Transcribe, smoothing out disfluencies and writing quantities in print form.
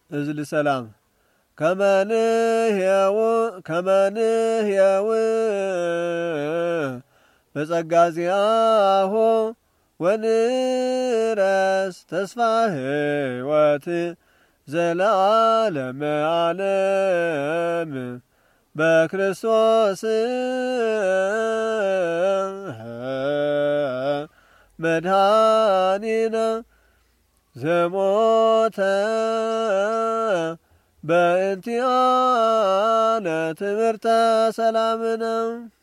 እዝል ሰላም ከመንህየው በጸጋ ዚአሁ ወንረስ ተስፋ ሕይወት ዘለዓለመ ዓለም በክርስቶስ መድኃኒነ ዘሞተ በእንቲአነ ትምህርተ ሰላምነ